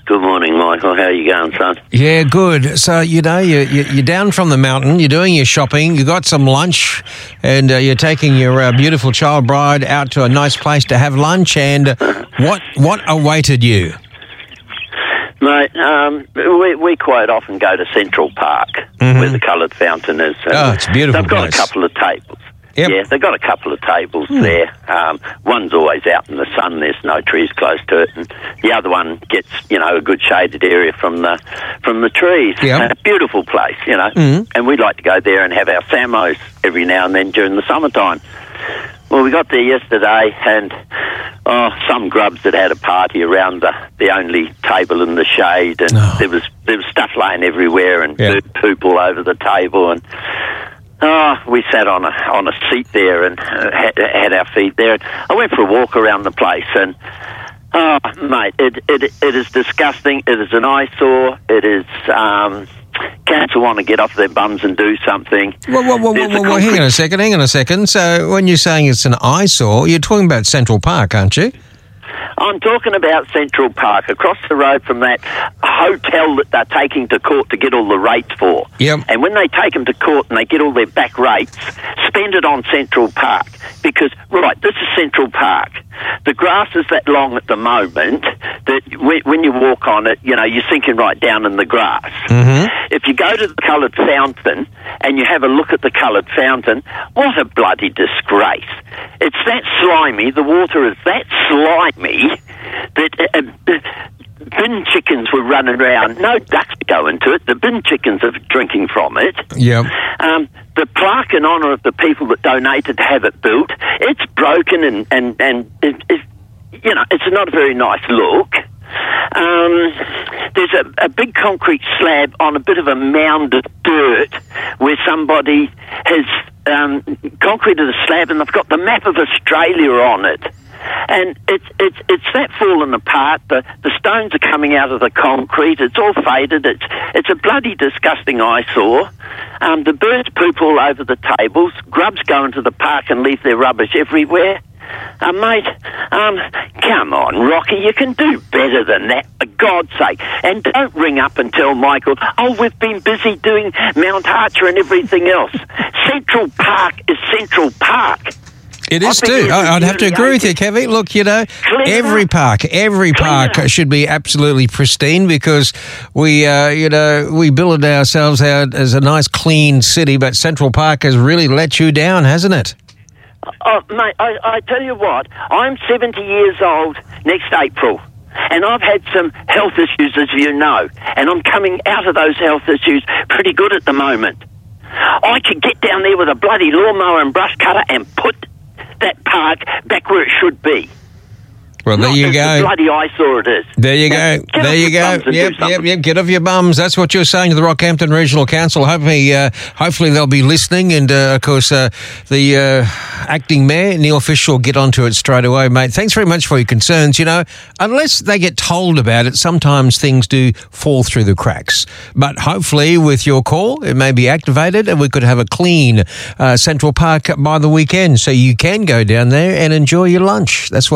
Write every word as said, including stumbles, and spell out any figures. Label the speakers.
Speaker 1: Good morning, Michael. How are you going, son?
Speaker 2: Yeah, good. So, you know, you, you, you're down from the mountain, you're doing your shopping, you got some lunch, and uh, you're taking your uh, beautiful child bride out to a nice place to have lunch, and uh, what what awaited you?
Speaker 1: Mate, um, we, we quite often go to Central Park, mm-hmm. where the coloured fountain is.
Speaker 2: Oh, it's a beautiful
Speaker 1: They've got
Speaker 2: place.
Speaker 1: a couple of tables.
Speaker 2: Yep.
Speaker 1: Yeah, they've got a couple of tables mm. there. Um, one's always out in the sun. There's no trees close to it, and the other one gets, you know, a good shaded area from the from the trees.
Speaker 2: Yep.
Speaker 1: A beautiful place, you know.
Speaker 2: Mm.
Speaker 1: And we like to go there and have our samos every now and then during the summertime. Well, we got there yesterday, and oh, some grubs had had a party around the, the only table in the shade, and
Speaker 2: oh.
Speaker 1: there was there was stuff laying everywhere, and
Speaker 2: yep.
Speaker 1: bird poop all over the table, and. Oh, we sat on a on a seat there and uh, had, had our feet there. I went for a walk around the place, and oh, mate, it it it is disgusting. It is an eyesore. It is. Um, cats will want to get off their bums and do something.
Speaker 2: Well, well, well, well, well, well hang on a second. Hang on a second. So, when you're saying it's an eyesore, you're talking about Central Park, aren't you?
Speaker 1: I'm talking about Central Park, across the road from that hotel that they're taking to court to get all the rates for.
Speaker 2: Yep.
Speaker 1: And when they take them to court and they get all their back rates, spend it on Central Park. Because, right, this is Central Park. The grass is that long at the moment that when you walk on it, you know, you're sinking right down in the grass.
Speaker 2: Mm-hmm.
Speaker 1: If you go to the coloured fountain and you have a look at the coloured fountain, what a bloody disgrace. It's that slimy, the water is that slimy that uh, uh, bin chickens were running around. No ducks go into it. The bin chickens are drinking from it.
Speaker 2: Yep.
Speaker 1: Um, the plaque in honour of the people that donated to have it built, it's broken and, and, and it, it, you know, it's not a very nice look. Um, there's a, a big concrete slab on a bit of a mound of dirt where somebody has um, concreted a slab and they've got the map of Australia on it. And it's it's it's that fallen apart. The the stones are coming out of the concrete. It's all faded. It's it's a bloody disgusting eyesore. Um, the birds poop all over the tables. Grubs go into the park and leave their rubbish everywhere. Uh, mate, um, come on, Rocky, you can do better than that, for God's sake. And don't ring up and tell Michael, oh, we've been busy doing Mount Archer and everything else. Central Park is Central Park.
Speaker 2: It is too. I'd have to agree with you, Kevin. Look, you know, every park, every park should be absolutely pristine because we, uh, you know, we build ourselves out as a nice, clean city, but Central Park has really let you down, hasn't it?
Speaker 1: Oh, mate, I, I tell you what, I'm seventy years old next April, and I've had some health issues, as you know, and I'm coming out of those health issues pretty good at the moment. I could get down there with a bloody lawnmower and brush cutter and put that park back where it should be.
Speaker 2: Well, there
Speaker 1: Not
Speaker 2: you go.
Speaker 1: The bloody eyesore it is.
Speaker 2: There you now, go. There you go. Yep, yep, yep. Get off your bums. That's what you're saying to the Rockhampton Regional Council. Hopefully, uh, hopefully they'll be listening. And uh, of course, uh, the uh, acting mayor, Neil Fisher, will get onto it straight away, mate. Thanks very much for your concerns. You know, unless they get told about it, sometimes things do fall through the cracks. But hopefully, with your call, it may be activated, and we could have a clean uh, Central Park by the weekend, so you can go down there and enjoy your lunch. That's what.